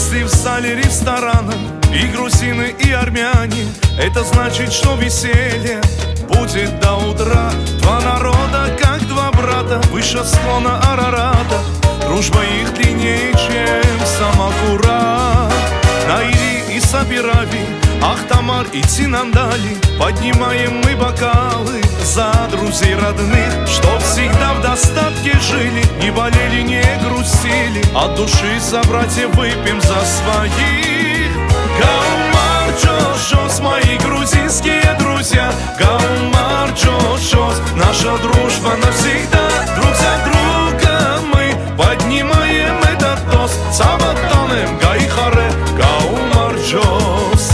Если в зале ресторана и грузины, и армяне, это значит, что веселье будет до утра. Два народа, как два брата, выше склона Арарата. Дружба их длиннее, чем сама Кура. Наири и Сабирави, Ахтамар и Цинандали, поднимаем мы бокалы за друзей родных, что всегда в достатке жили, не болели, не грустили, от души за братьев выпьем за своих. Гаумар Чошос, мои грузинские друзья, Гаумар Чошос, наша дружба навсегда. Друг за друга мы поднимаем этот тост, Сабатонем Гайхаре, Гаумар Чос.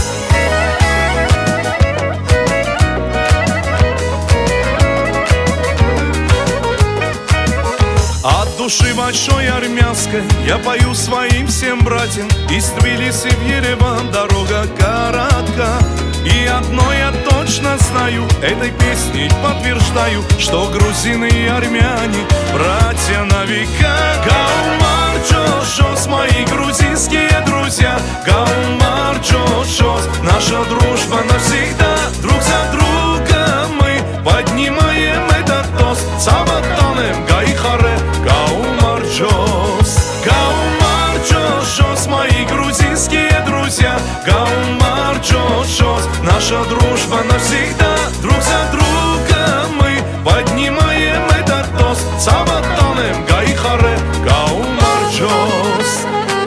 От души большой армянской я пою своим всем братьям. Из Тбилиси в Ереван дорога коротка. И одно я точно знаю, этой песней подтверждаю, что грузины и армяне братья на века. Гаумар Чошос, мои грузинские друзья, Гаумар Чошос, наша дружба навсегда. Друг за друга мы поднимаем этот тост, Сабатонем Гайхаре, Гаумар Чос. Гаумар Чошос, мои грузинские друзья, Гаумар Чошос, наша дружба навсегда. Друг за друга мы поднимаем этот тост, Сабатонем Гайхаре, Гаумар Чос.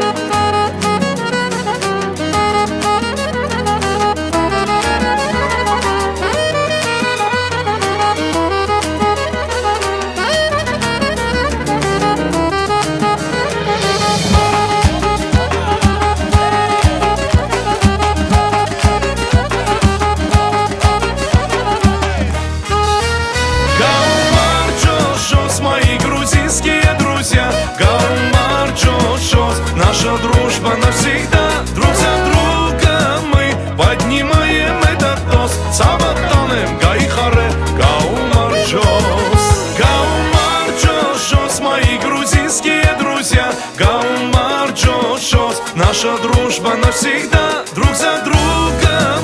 Наша дружба навсегда. Друг за друга мы поднимаем этот тост, Сабатонем Гайхаре, Гаумар Чос. Гаумар Чошос, мои грузинские друзья, Гаумар Чошос, наша дружба навсегда. Друг за друга